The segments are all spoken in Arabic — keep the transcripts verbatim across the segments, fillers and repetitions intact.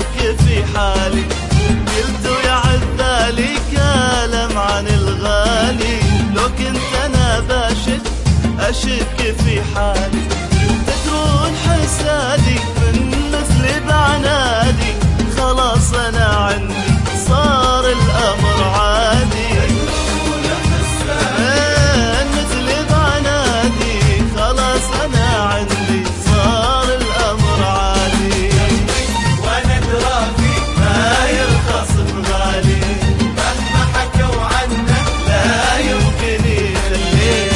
أشك في حالي، قلت يا عذالي كلام عن الغالي، لو كنت أنا باشك أشك في حالي، تدرون حسادي من مثل بعنادي، خلاص أنا عندي صار الأمر عادي، مثل بعنادي خلاص أنا عندي صار الأمر عادي، وانا درافي ما يرخص بغالي، مهما حكوا عنك لا يمكن يخليه.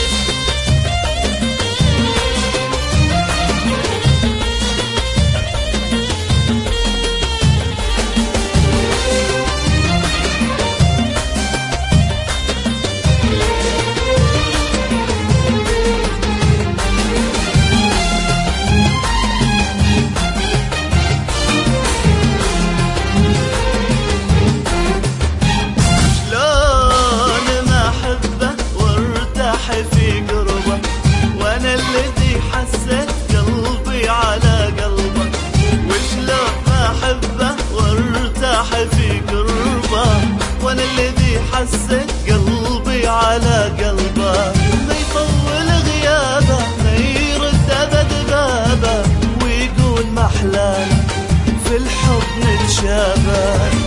في قربه وانا الذي حسيت قلبي على قلبه، وشلون ما احبه وارتاح في قربه وانا الذي حسيت قلبي على قلبه، ما يطول غيابه ما يرد ابد بابه، ويقول ما احلانا في الحب نتشابه.